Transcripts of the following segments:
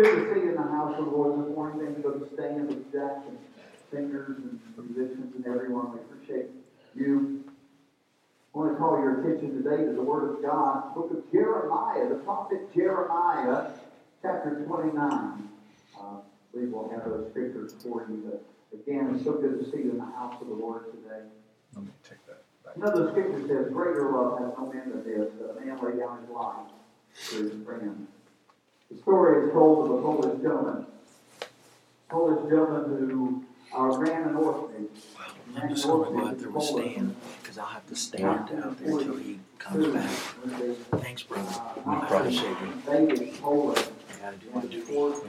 good to see you in the house of the Lord this morning. Thank you for the stand with Jack and singers and musicians and everyone. We appreciate you. I want to call your attention today to the Word of God, book of Jeremiah, the prophet Jeremiah, chapter 29. I believe we'll have those scriptures for you. But again, it's so good to see you in the house of the Lord today. Let me take that back. You know, the scripture says, greater love has no man than this, that a man lay down his life for his friend. The story is told of a Polish gentleman who ran an orphanage. I'm just going to go out there with Stan, because I'll have to stand out there until he comes back. Thanks, brother. I appreciate it. They told us I got to do my duty.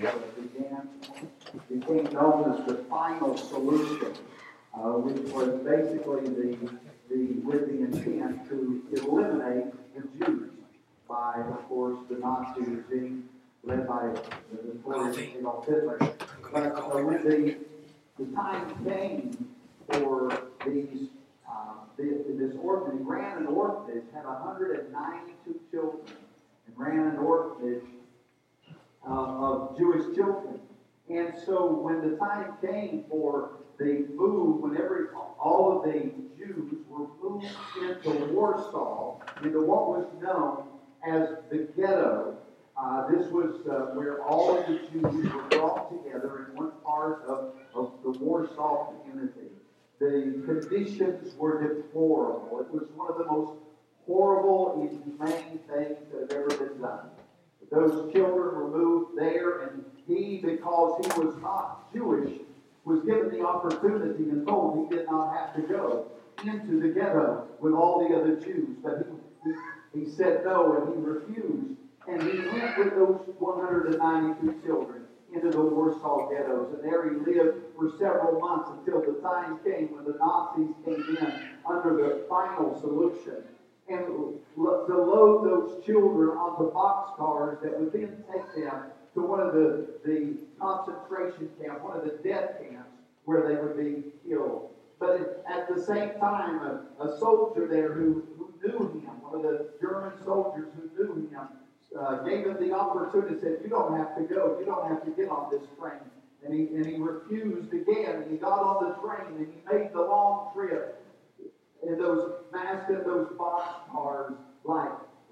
Became known as the final solution, which was basically with the intent to eliminate the Jews by, of course, the Nazi regime led by the notorious Adolf Hitler. But when the time came for this orphanage, he ran an orphanage, had 192 children, and ran an orphanage of Jewish children. And so when the time came for the move, whenever all of the Jews were moved into Warsaw, into what was known as the ghetto, this was where all of the Jews were brought together in one part of the Warsaw community. The conditions were deplorable. It was one of the most horrible, inhumane things that have ever been done. Those children were moved there, and he, because he was not Jewish, was given the opportunity and told he did not have to go into the ghetto with all the other Jews. But he said no, and he refused. And he went with those 192 children into the Warsaw ghettos. And there he lived for several months until the time came when the Nazis came in under the final solution. And to load those children onto boxcars that would then take them to one of the concentration camps, one of the death camps, where they would be killed. But at the same time, a soldier there who knew him, one of the German soldiers who knew him, gave him the opportunity, said, you don't have to go, you don't have to get on this train. And he refused again, and he got on the train, and he made the long trip in those massive, those boxcars, like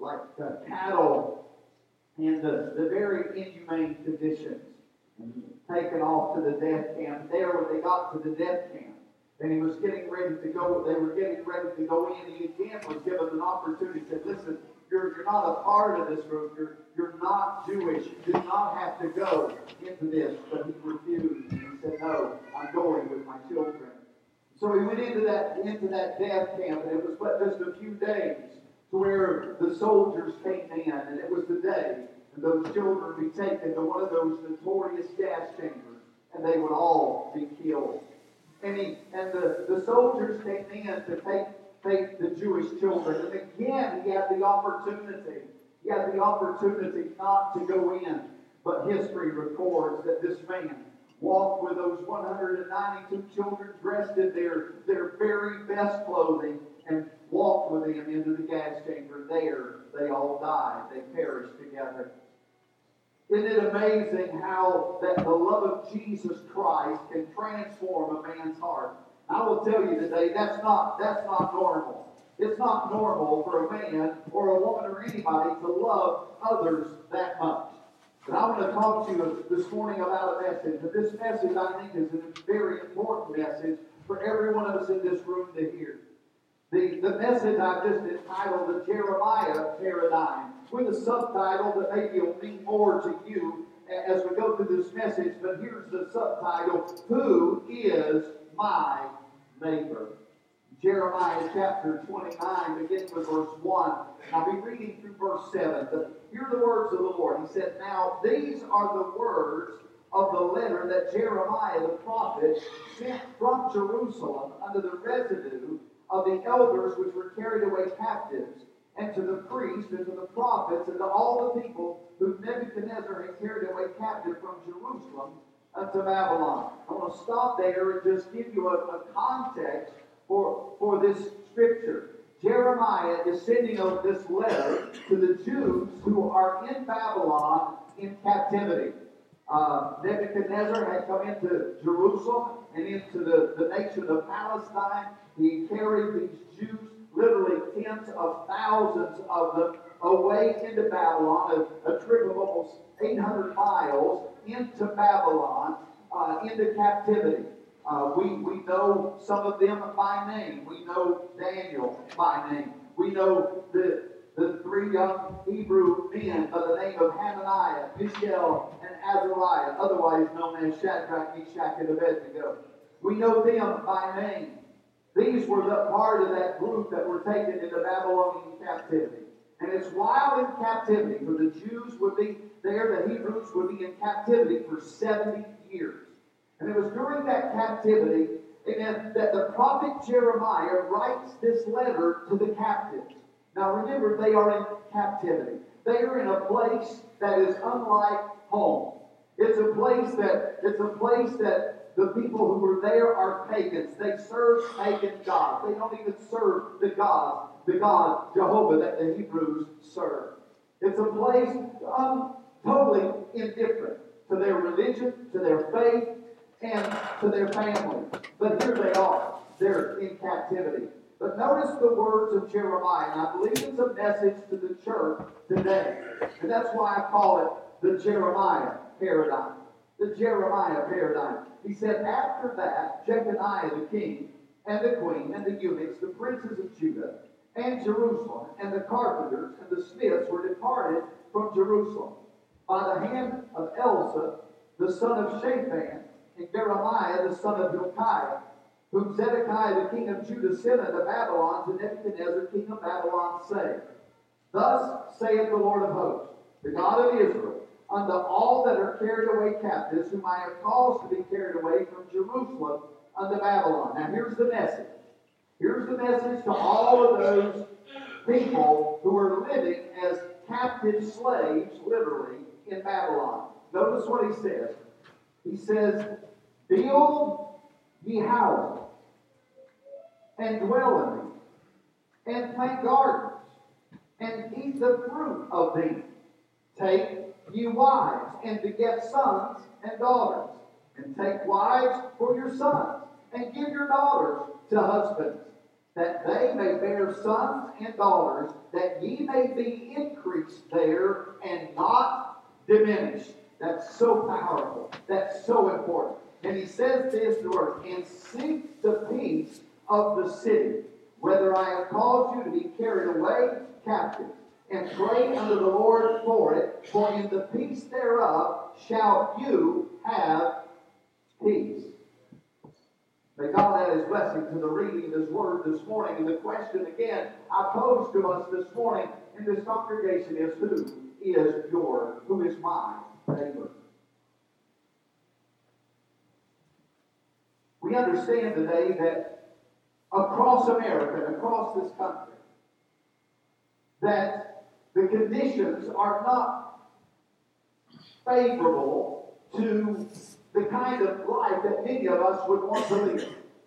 cattle, in the very inhumane conditions, and taken off to the death camp. There, when they got to the death camp, and he was getting ready to go, they were getting ready to go in, he again was given an opportunity, said, listen, you're not a part of this group. You're not Jewish. You do not have to go into this. But he refused. He said, no, I'm going with my children. So he went into that death camp, and it was but just a few days to where the soldiers came in, and it was the day, and those children would be taken to one of those notorious gas chambers, and they would all be killed. And the soldiers came in to take the Jewish children. And again, he had the opportunity. He had the opportunity not to go in. But history records that this man walked with those 192 children dressed in their very best clothing and walked with them into the gas chamber. There, they all died. They perished together. Isn't it amazing how that the love of Jesus Christ can transform a man's heart? I will tell you today, that's not normal. It's not normal for a man or a woman or anybody to love others that much. But I want to talk to you this morning about a message. And this message, I think, is a very important message for every one of us in this room to hear. The message I've just entitled the Jeremiah Paradigm, with a subtitle that maybe will mean more to you as we go through this message. But here's the subtitle: Who is my neighbor? Jeremiah chapter 29, beginning with verse 1. I'll be reading through verse 7. But hear the words of the Lord. He said, now these are the words of the letter that Jeremiah the prophet sent from Jerusalem unto the residue of the elders which were carried away captives, and to the priests, and to the prophets, and to all the people whom Nebuchadnezzar had carried away captive from Jerusalem unto Babylon. I want to stop there and just give you a context for this scripture. Jeremiah is sending out this letter to the Jews who are in Babylon in captivity. Nebuchadnezzar had come into Jerusalem and into the nation of Palestine. He carried these Jews, literally tens of thousands of them, away into Babylon, a trip of almost 800 miles into Babylon, into captivity. We know some of them by name. We know Daniel by name. We know the three young Hebrew men by the name of Hananiah, Mishael, and Azariah, otherwise known as Shadrach, Meshach, and Abednego. We know them by name. These were the part of that group that were taken into Babylonian captivity. And it's while in captivity, for the Jews would be there, the Hebrews would be in captivity for 70 years. And it was during that captivity that the prophet Jeremiah writes this letter to the captives. Now remember, they are in captivity. They are in a place that is unlike home. It's a place that the people who were there are pagans. They serve pagan gods. They don't even serve the God Jehovah that the Hebrews serve. It's a place totally indifferent to their religion, to their faith, and to their family. But here they are. They're in captivity. But notice the words of Jeremiah, and I believe it's a message to the church today. And that's why I call it the Jeremiah paradigm. The Jeremiah paradigm. He said, after that, Jeconiah the king, and the queen, and the eunuchs, the princes of Judah, and Jerusalem, and the carpenters, and the smiths were departed from Jerusalem by the hand of Elsa, the son of Shaphan, and Jeremiah, the son of Hilkiah, whom Zedekiah the king of Judah sent unto Babylon to Nebuchadnezzar king of Babylon, saying, Thus saith the Lord of hosts, the God of Israel, unto all that are carried away captives, whom I have caused to be carried away from Jerusalem unto Babylon. Now here's the message. Here's the message to all of those people who are living as captive slaves, literally, in Babylon. Notice what he says. He says, Build ye houses, and dwell in them, and plant gardens, and eat the fruit of them. Take ye wives, and beget sons and daughters, and take wives for your sons, and give your daughters to husbands, that they may bear sons and daughters, that ye may be increased there, and not diminished. That's so powerful. That's so important. And he says this word, and seek the peace of the city, whether I have caused you to be carried away captive, and pray unto the Lord for it, for in the peace thereof shall you have peace. May God add his blessing to the reading of his word this morning. And the question again I pose to us this morning in this congregation is, who is my neighbor? We understand today that across America and across this country, that the conditions are not favorable to the kind of life that many of us would want to live.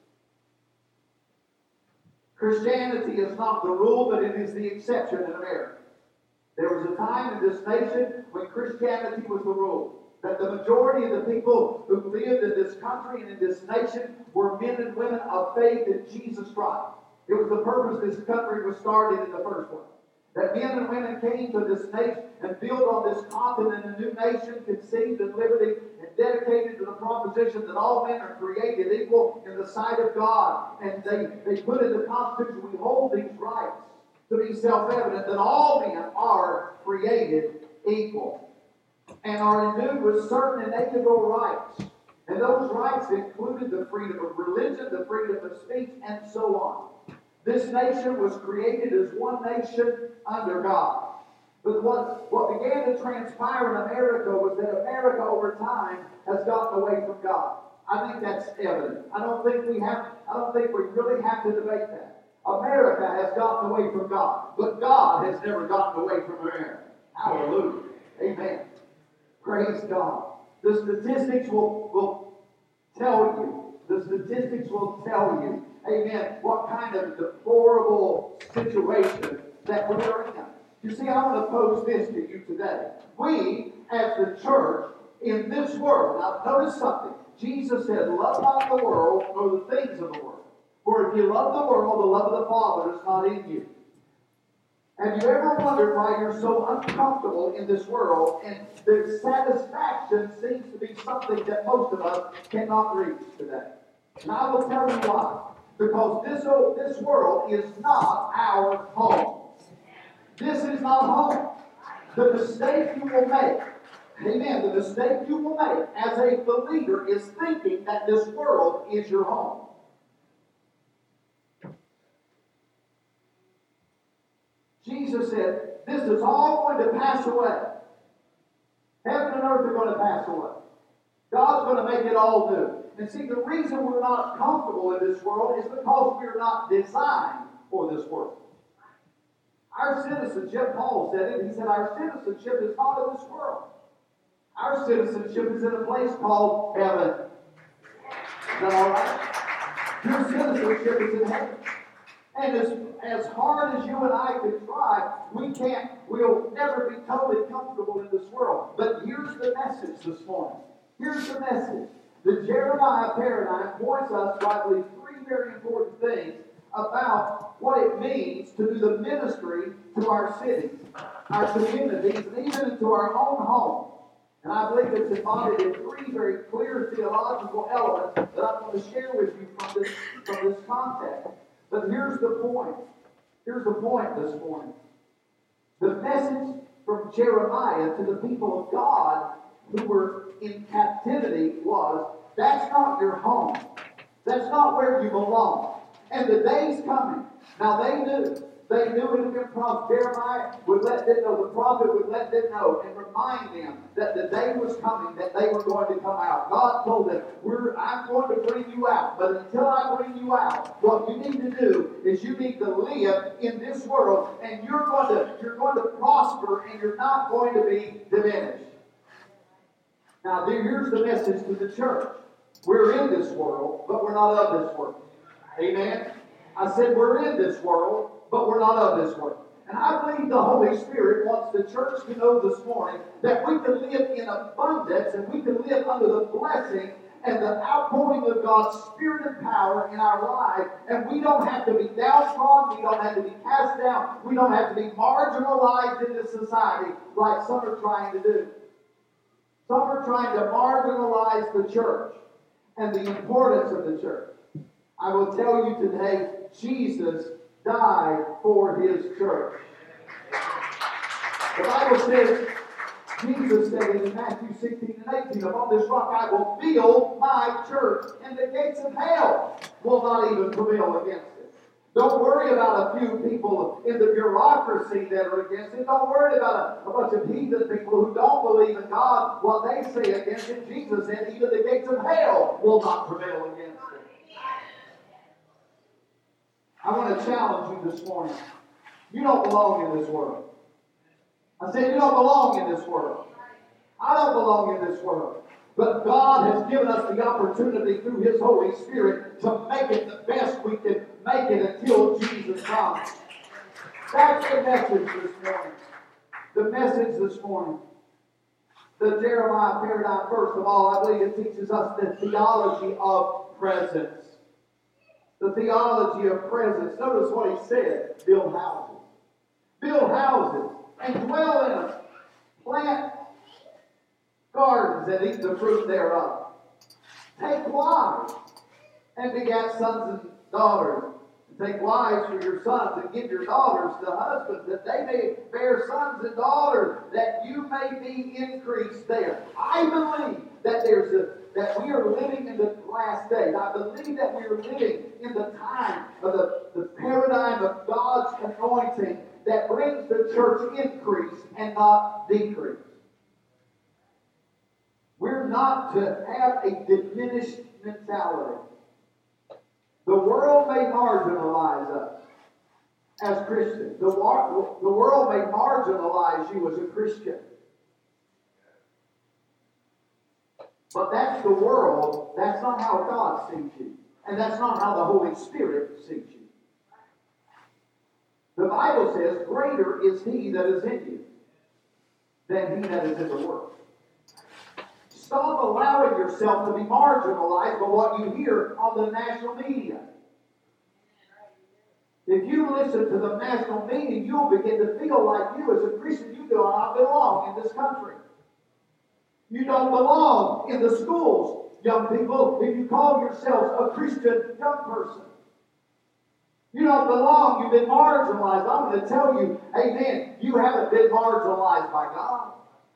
Christianity is not the rule, but it is the exception in America. There was a time in this nation when Christianity was the rule. That the majority of the people who lived in this country and in this nation were men and women of faith in Jesus Christ. It was the purpose this country was started in the first place. That men and women came to this nation and built on this continent a new nation conceived in liberty and dedicated to the proposition that all men are created equal in the sight of God. And they put in the Constitution, we hold these rights to be self-evident, that all men are created equal and are endued with certain inalienable rights. And those rights included the freedom of religion, the freedom of speech, and so on. This nation was created as one nation under God. But what began to transpire in America was that America over time has gotten away from God. I think that's evident. I don't think we really have to debate that. America has gotten away from God, but God has never gotten away from America. Hallelujah. Amen. Praise God. The statistics will tell you, amen, what kind of deplorable situation that we are in. You see, I want to pose this to you today. We, as the church, in this world. Now notice something. Jesus said, love not the world nor the things of the world. For if you love the world, the love of the Father is not in you. Have you ever wondered why you're so uncomfortable in this world and the satisfaction seems to be something that most of us cannot reach today? And I will tell you why. Because this world is not our home. This is not home. The mistake you will make, amen, the mistake you will make as a believer is thinking that this world is your home. Jesus said, this is all going to pass away. Heaven and earth are going to pass away. God's going to make it all new. And see, the reason we're not comfortable in this world is because we're not designed for this world. Our citizenship, Paul said it, he said our citizenship is not of this world. Our citizenship is in a place called heaven. Is that all right? Your citizenship is in heaven. And as hard as you and I could try, we'll never be totally comfortable in this world. But here's the message this morning. Here's the message. The Jeremiah paradigm points us to, I believe, three very important things about what it means to do the ministry to our cities, our communities, and even into our own homes. And I believe it's embodied in three very clear theological elements that I'm going to share with you from this context. But here's the point. Here's the point this morning. The message from Jeremiah to the people of God who were in captivity was, that's not your home. That's not where you belong. And the day's coming. Now they knew. They knew it had been promised. Jeremiah would let them know. The prophet would let them know and remind them that the day was coming, that they were going to come out. God told them, I'm going to bring you out. But until I bring you out, what you need to do is you need to live in this world, and you're going to prosper, and you're not going to be diminished. Now, here's the message to the church. We're in this world, but we're not of this world. Amen? I said we're in this world, but we're not of this world. And I believe the Holy Spirit wants the church to know this morning that we can live in abundance and we can live under the blessing and the outpouring of God's Spirit and power in our life. And we don't have to be downtrodden. We don't have to be cast down. We don't have to be marginalized in this society like some are trying to do. Some are trying to marginalize the church and the importance of the church. I will tell you today, Jesus died for His church. The Bible says, Jesus said in Matthew 16 and 18, upon this rock I will build my church, and the gates of hell will not even prevail against it. Don't worry about a few people in the bureaucracy that are against it. Don't worry about a bunch of heathen people who don't believe in God, what they say against it. Jesus said, even the gates of hell will not prevail against it. I want to challenge you this morning. You don't belong in this world. I said you don't belong in this world. I don't belong in this world. But God has given us the opportunity through His Holy Spirit to make it the best we can make it until Jesus comes. That's the message this morning. The message this morning. The Jeremiah paradigm, first of all, I believe it teaches us the theology of presence. The theology of presence. Notice what he said. Build houses. Build houses and dwell in them. Plant gardens and eat the fruit thereof. Take wives and begat sons and daughters. And take wives for your sons and give your daughters to husbands, that they may bear sons and daughters, that you may be increased there. I believe that that we are living in the last days. I believe that we are living in the time of the paradigm of God's anointing that brings the church increase and not decrease. We're not to have a diminished mentality. The world may marginalize us as Christians. The world may marginalize you as a Christian. But that's the world. That's not how God sees you. And that's not how the Holy Spirit sees you. The Bible says, greater is He that is in you than he that is in the world. yourself to be marginalized by what you hear on the national media. If you listen to the national media, you'll begin to feel like you as a Christian, you do not belong in this country. You don't belong in the schools, young people, if you call yourselves a Christian young person. You don't belong. You've been marginalized. I'm going to tell you, amen, you haven't been marginalized by God.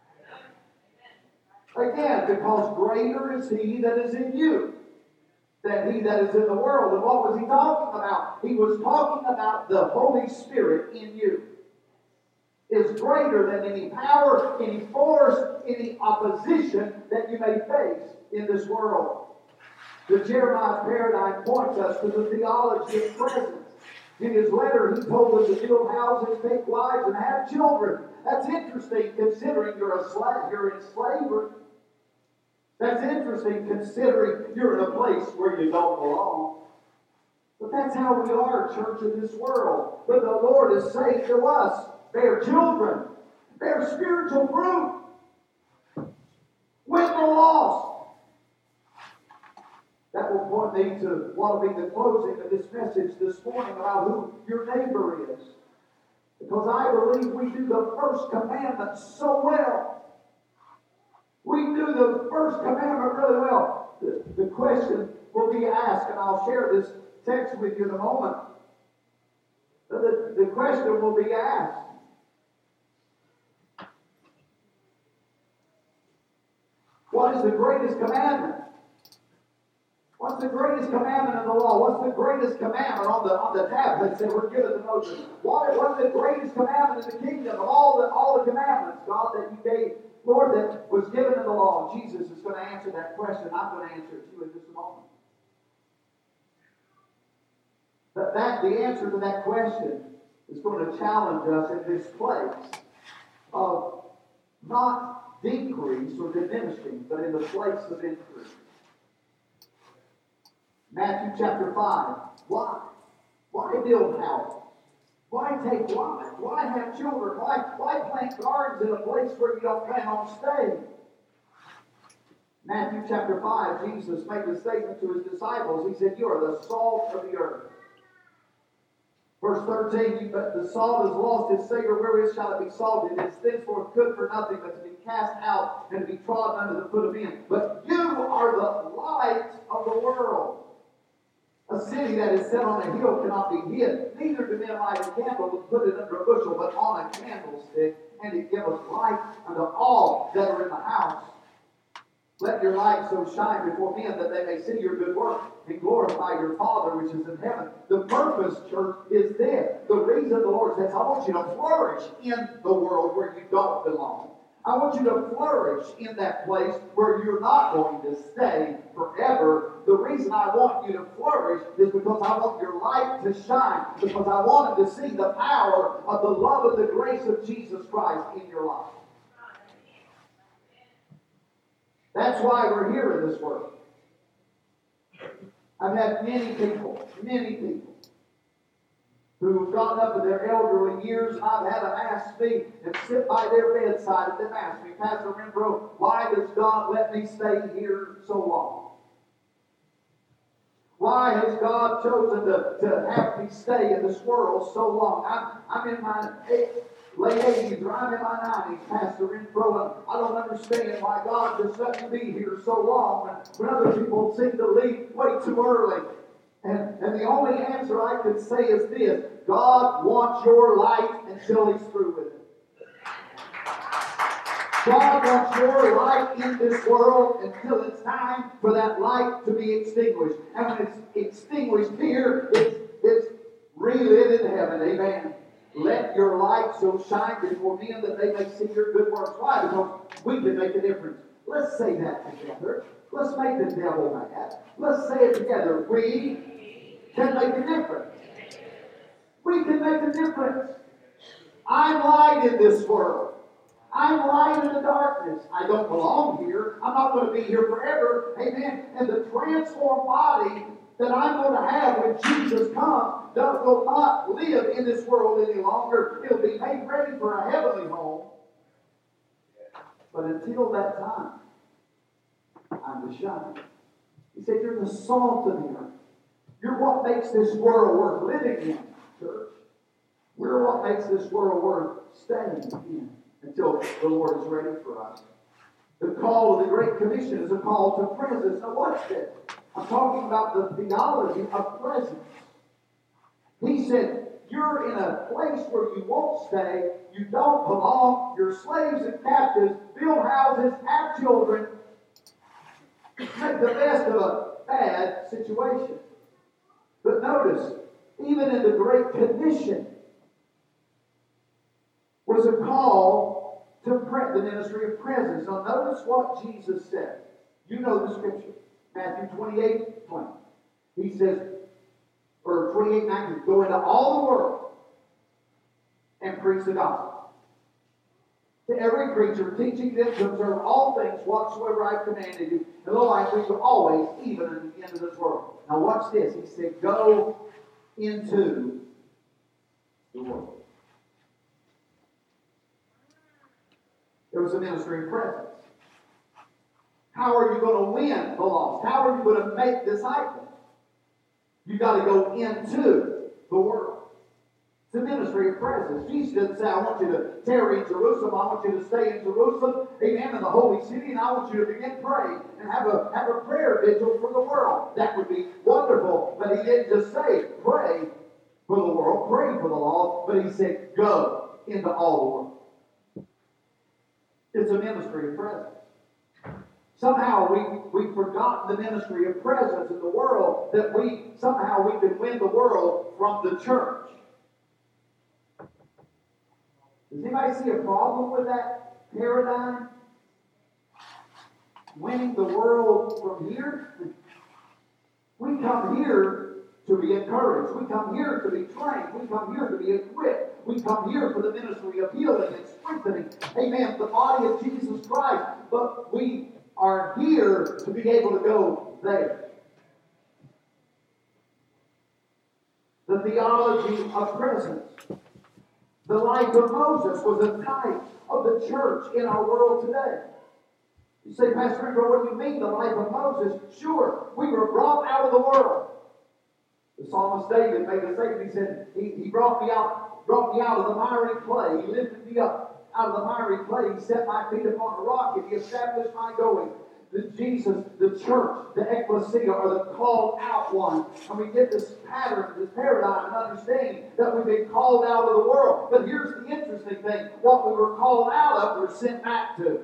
Again, because greater is He that is in you than he that is in the world. And what was he talking about? He was talking about the Holy Spirit in you is greater than any power, any force, any opposition that you may face in this world. The Jeremiah paradigm points us to the theology of presence. In his letter, he told them to build houses, take wives, and have children. That's interesting considering you're in slavery. That's interesting considering you're in a place where you don't belong. But that's how we are, church, in this world. But the Lord is saying to us, bear children, bear spiritual fruit, win the lost. That will point me to what will be the closing of this message this morning about who your neighbor is. Because I believe we do the first commandment so well. We do the first commandment really well. The question will be asked, and I'll share this text with you in a moment. The question will be asked. What is the greatest commandment? What's the greatest commandment in the law? What's the greatest commandment on the tablets that were given to Moses? What's the greatest commandment in the kingdom of all the commandments, God, that you gave, Lord, that was given in the law? Jesus is going to answer that question. I'm going to answer it to you in just a moment. But the answer to that question is going to challenge us in this place of not decrease or diminishing, but in the place of increase. Matthew chapter 5. Why? Why build houses? Why take wives? Why have children? Why plant gardens in a place where you don't plan on staying? Matthew chapter 5, Jesus made a statement to his disciples. He said, you are the salt of the earth. Verse 13, but the salt has lost its savor, wherewith shall it be salted? It is thenceforth good for nothing but to be cast out and to be trodden under the foot of men. But you are the light of the world. A city that is set on a hill cannot be hid. Neither do men light a candle and put it under a bushel, but on a candlestick, and it giveth light unto all that are in the house. Let your light so shine before men that they may see your good work and glorify your Father which is in heaven. The purpose, church, is this. The reason the Lord says, I want you to flourish in the world where you don't belong. I want you to flourish in that place where you're not going to stay forever. The reason I want you to flourish is because I want your light to shine. Because I wanted to see the power of the love and the grace of Jesus Christ in your life. That's why we're here in this world. I've had many people who've gotten up in their elderly years, and I've had them ask me and sit by their bedside and them ask me, Pastor Renbrough, why does God let me stay here so long? Why has God chosen to have me stay in this world so long? I'm in my late 80s, or I'm in my 90s, Pastor Renbrough, and I don't understand why God just let me be here so long when other people seem to leave way too early. And the only answer I could say is this: God wants your light until He's through with it. God wants your light in this world until it's time for that light to be extinguished. And when it's extinguished here, it's relit in heaven. Amen. Let your light so shine before men that they may see your good works. Why? Because we can make a difference. Let's say that together. Let's make the devil mad. Let's say it together. We can make a difference. We can make a difference. I'm light in this world. I'm light in the darkness. I don't belong here. I'm not going to be here forever. Amen. And the transformed body that I'm going to have when Jesus comes will not live in this world any longer. It'll be made ready for a heavenly home. But until that time, time to shine. He said, you're the salt of the earth. You're what makes this world worth living in, church. We're what makes this world worth staying in until the Lord is ready for us. The call of the Great Commission is a call to presence. Now watch this. I'm talking about the theology of presence. He said, you're in a place where you won't stay, you don't belong, you're slaves and captives, build houses, have children, make the best of a bad situation. But notice, even in the Great Commission, was a call to the ministry of presence. Now notice what Jesus said. You know the scripture. Matthew 28:20. He says, or 28:19, go into all the world and preach the gospel to every creature, teaching them to observe all things whatsoever I have commanded you. And lo, I am with you always, even unto the end of this world. Now watch this. He said, go into the world. There was a ministry of presence. How are you going to win the lost? How are you going to make disciples? You've got to go into the world. It's a ministry of presence. Jesus didn't say, I want you to tarry in Jerusalem. I want you to stay in Jerusalem, amen, in the holy city, and I want you to begin praying and have a prayer vigil for the world. That would be wonderful. But he didn't just say, pray for the world, pray for the lost, but he said, go into all the world. It's a ministry of presence. Somehow we've forgotten the ministry of presence in the world, that somehow we can win the world from the church. Does anybody see a problem with that paradigm? Winning the world from here? We come here to be encouraged. We come here to be trained. We come here to be equipped. We come here for the ministry of healing and strengthening. Amen. The body of Jesus Christ. But we are here to be able to go there. The theology of presence. The life of Moses was a type of the church in our world today. You say, Pastor Andrew, what do you mean the life of Moses? Sure, we were brought out of the world. The psalmist David made a statement. He said, he brought me out of the miry clay. He lifted me up out of the miry clay. He set my feet upon a rock, and he established my going. Jesus, the church, the ecclesia, are the called out one. And we get this pattern, this paradigm, and understanding that we've been called out of the world. But here's the interesting thing. What we were called out of, we're sent back to.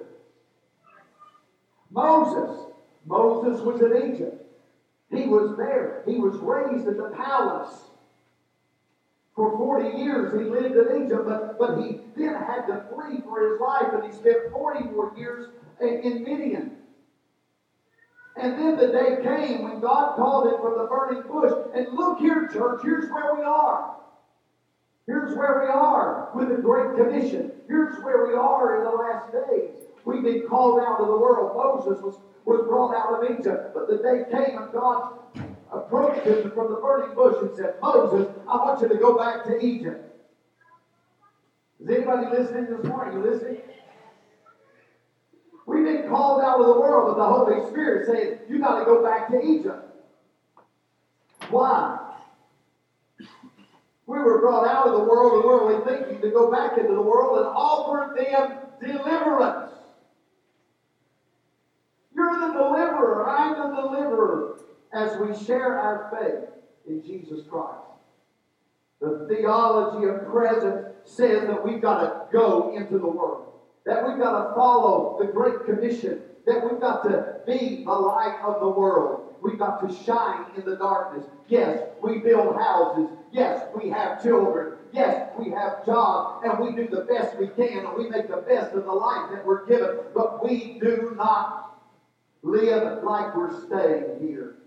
Moses was in Egypt. He was there. He was raised in the palace. For 40 years he lived in Egypt, but he then had to flee for his life, and he spent 44 years in Midian. And then the day came when God called him from the burning bush. And look here, church, here's where we are. Here's where we are with the Great Commission. Here's where we are in the last days. We've been called out of the world. Moses was brought out of Egypt. But the day came and God approached him from the burning bush and said, Moses, I want you to go back to Egypt. Is anybody listening this morning? You listening? We've been called out of the world, but the Holy Spirit said, you got to go back to Egypt. Why? We were brought out of the world of worldly thinking to go back into the world and offer them deliverance. You're the deliverer. I'm the deliverer as we share our faith in Jesus Christ. The theology of presence says that we've got to go into the world. That we've got to follow the Great Commission. That we've got to be the light of the world. We've got to shine in the darkness. Yes, we build houses. Yes, we have children. Yes, we have jobs. And we do the best we can. And we make the best of the life that we're given. But we do not live like we're staying here.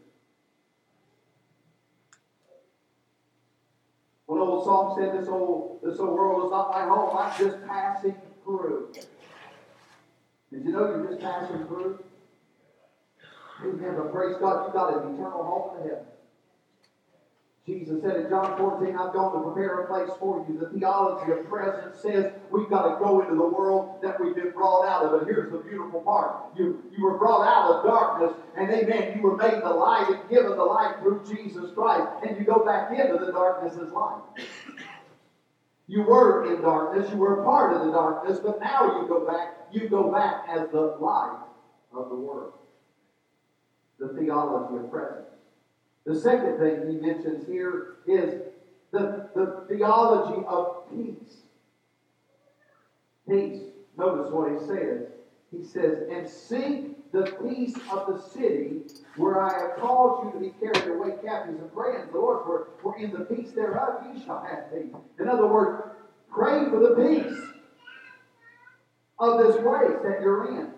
One old song said, this old world is not my home. I'm just passing through. Did you know you're just passing through? Amen. But praise God, you've got an eternal home in heaven. Jesus said in John 14, I've gone to prepare a place for you. The theology of presence says we've got to go into the world that we've been brought out of. And here's the beautiful part. You were brought out of darkness, and amen, you were made the light and given the light through Jesus Christ. And you go back into the darkness as light. You were in darkness, you were a part of the darkness, but now you go back as the light of the world. The theology of presence. The second thing he mentions here is the theology of peace. Peace. Notice what he says. He says, and seek the peace of the city where I have caused you to be carried away captives, and pray unto the Lord, for in the peace thereof ye shall have peace. In other words, pray for the peace of this place that you're in.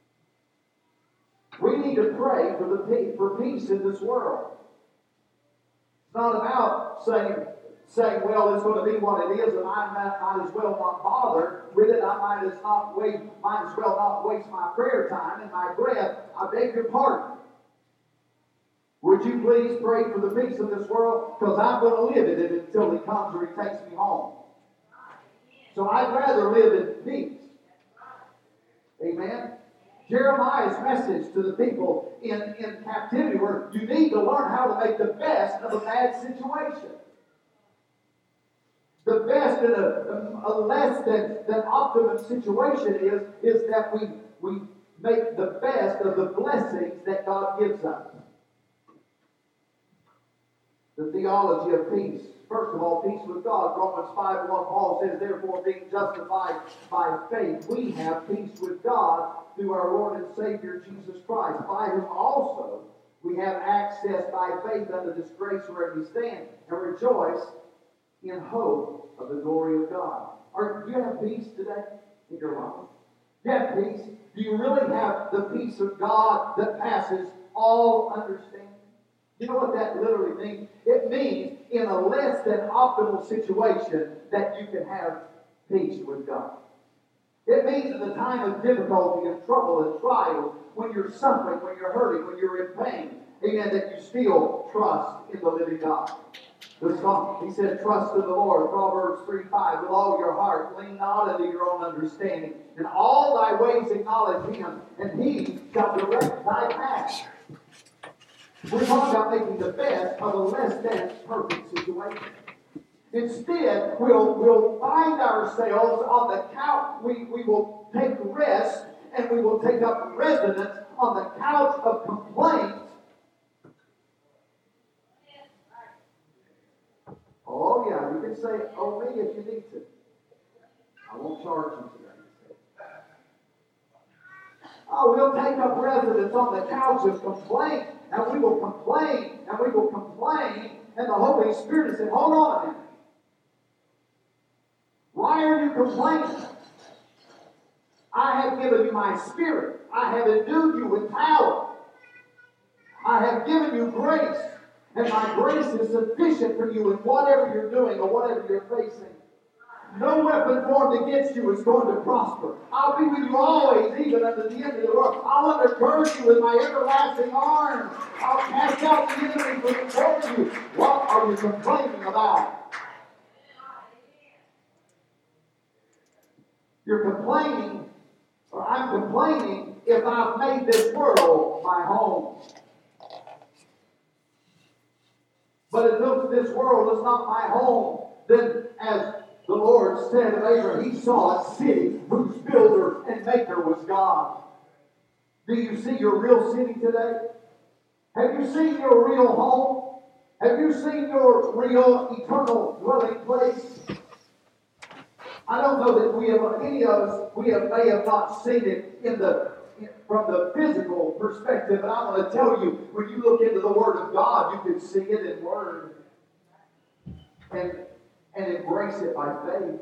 We need to pray for peace in this world. It's not about saying, well, it's going to be what it is, and I might as well not bother with it. I might as well not waste my prayer time and my breath. I beg your pardon. Would you please pray for the peace of this world? Because I'm going to live in it until He comes or He takes me home. So I'd rather live in peace. Amen? Jeremiah's message to the people in captivity were, you need to learn how to make the best of a bad situation. The best in a less than optimum situation is that we make the best of the blessings that God gives us. The theology of peace. First of all, peace with God. Romans 5:1, Paul says, therefore, being justified by faith, we have peace with God through our Lord and Savior Jesus Christ, by whom also we have access by faith unto this grace where we stand, and rejoice in hope of the glory of God. Do you have peace today in your life? Do you have peace? Do you really have the peace of God that passes all understanding? You know what that literally means? It means in a less than optimal situation that you can have peace with God. It means in the time of difficulty and trouble and trials, when you're suffering, when you're hurting, when you're in pain, amen, that you still trust in the living God. The song, he said, trust in the Lord, Proverbs 3:5, with all your heart, lean not unto your own understanding. In all thy ways acknowledge Him, and He shall direct thy path. We're talking about making the best of a less than perfect situation. Instead, we'll find ourselves on the couch. We will take rest, and we will take up residence on the couch of complaint. Oh yeah, you can say, oh me if you need to. I won't charge you today. Oh, we'll take up residence on the couch of complaint, and we will complain, and we will complain, and the Holy Spirit said, hold on a minute. Why are you complaining? I have given you my Spirit. I have endued you with power. I have given you grace, and my grace is sufficient for you in whatever you're doing or whatever you're facing. No weapon formed against you is going to prosper. I'll be with you always, even unto the end of the world. I'll undergird you with my everlasting arms. I'll cast out the enemy from before you. What are you complaining about? You're complaining, or I'm complaining, if I've made this world my home. But if this world is not my home, then as the Lord said of Abraham, He saw a city whose builder and maker was God. Do you see your real city today? Have you seen your real home? Have you seen your real eternal dwelling place? I don't know that any of us may have not seen it from the physical perspective, but I'm going to tell you, when you look into the Word of God, you can see it in Word and embrace it by faith.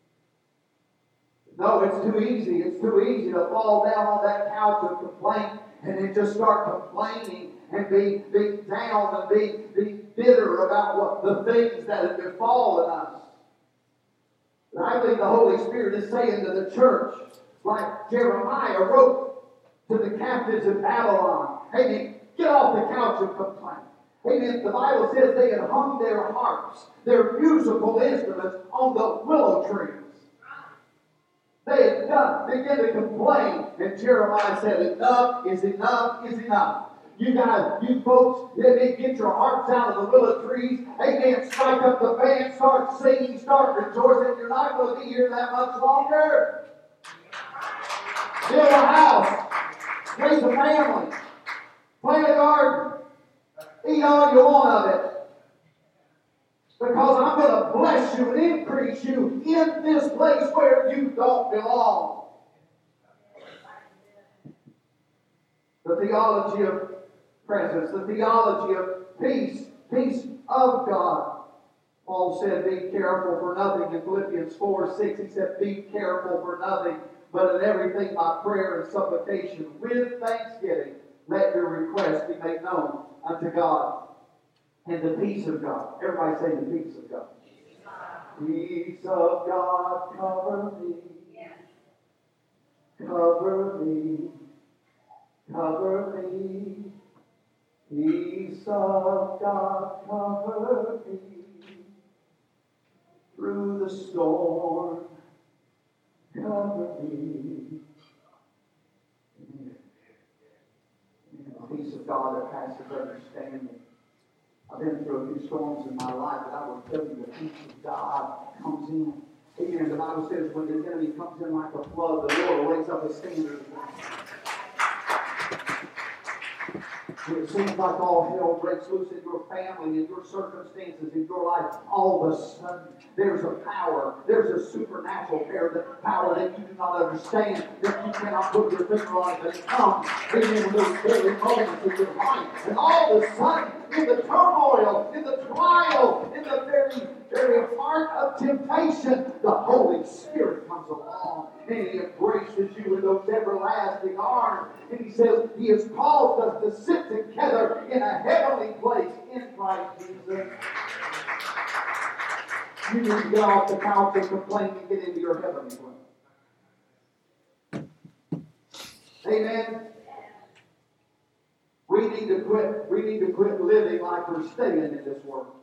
No, it's too easy. It's too easy to fall down on that couch of complaint and then just start complaining and be down and be bitter about what the things that have befallen us. And I believe the Holy Spirit is saying to the church, like Jeremiah wrote to the captives in Babylon, hey, get off the couch of complaint. Amen. The Bible says they had hung their harps, their musical instruments, on the willow trees. They had began to complain, and Jeremiah said, enough is enough is enough. You guys, you folks, get your harps out of the willow trees. Amen. Strike up the band, start singing, start rejoicing. You're not going to be here that much longer. Build a house, raise a family, plant a garden, eat all you want of it. Because I'm going to bless you and increase you in this place where you don't belong. The theology of presence, the theology of peace, peace of God. Paul said, be careful for nothing in Philippians 4:6. He said, be careful for nothing, but in everything by prayer and supplication with thanksgiving, let your requests be made known unto God. And the peace of God. Everybody say the peace of God. Peace of God, cover me. Cover me. Cover me. Peace of God, cover me. Through the storm, cover me. The peace of God that passes understanding. I've been through a few storms in my life, but I will tell you the peace of God comes in. Amen. The Bible says when the enemy comes in like a flood, the Lord lays up a standard. When it seems like all hell breaks loose in your family, in your circumstances, in your life, all of a sudden there's a power, there's a supernatural power that you do not understand, that you cannot put your finger on it, but it comes. Amen. With those very moments in your life, and all of a sudden, in the turmoil, in the trial, in the very heart of temptation, the Holy Spirit comes along and He embraces you in those everlasting arms. And He says He has caused us to sit together in a heavenly place in Christ Jesus. You need to get off the couch and complain and get into your heavenly place. Amen. We need to quit living like we're staying in this world.